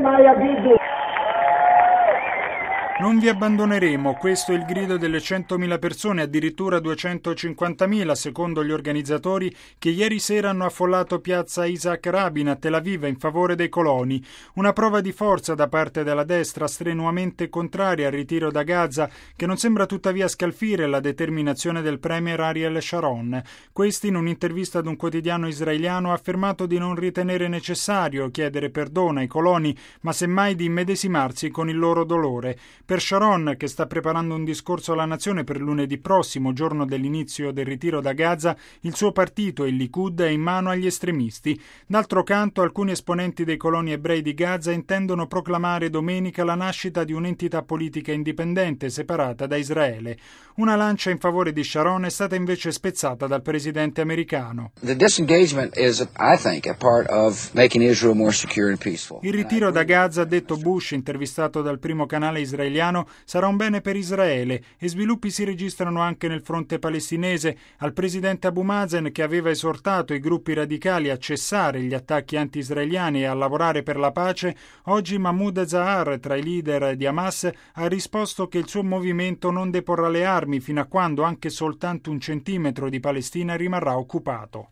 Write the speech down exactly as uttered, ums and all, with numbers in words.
Non vi abbandoneremo, questo è il grido delle centomila persone, addirittura duecentocinquantamila secondo gli organizzatori, che ieri sera hanno affollato piazza Isaac Rabin a Tel Aviv in favore dei coloni. Una prova di forza da parte della destra strenuamente contraria al ritiro da Gaza, che non sembra tuttavia scalfire la determinazione del premier Ariel Sharon. Questi, in un'intervista ad un quotidiano israeliano, ha affermato di non ritenere necessario chiedere perdono ai coloni, ma semmai di immedesimarsi con il loro dolore. Per Sharon, che sta preparando un discorso alla nazione per lunedì prossimo, giorno dell'inizio del ritiro da Gaza, il suo partito, il Likud, è in mano agli estremisti. D'altro canto, alcuni esponenti dei coloni ebrei di Gaza intendono proclamare domenica la nascita di un'entità politica indipendente separata da Israele. Una lancia in favore di Sharon è stata invece spezzata dal presidente americano. The disengagement is, I think, a part of making Israel more secure and peaceful. Il ritiro da Gaza, ha detto Bush, intervistato dal primo canale israeliano, sarà un bene per Israele, e sviluppi si registrano anche nel fronte palestinese. Al presidente Abu Mazen, che aveva esortato i gruppi radicali a cessare gli attacchi anti-israeliani e a lavorare per la pace, oggi Mahmoud Zahar, tra i leader di Hamas, ha risposto che il suo movimento non deporrà le armi fino a quando anche soltanto un centimetro di Palestina rimarrà occupato.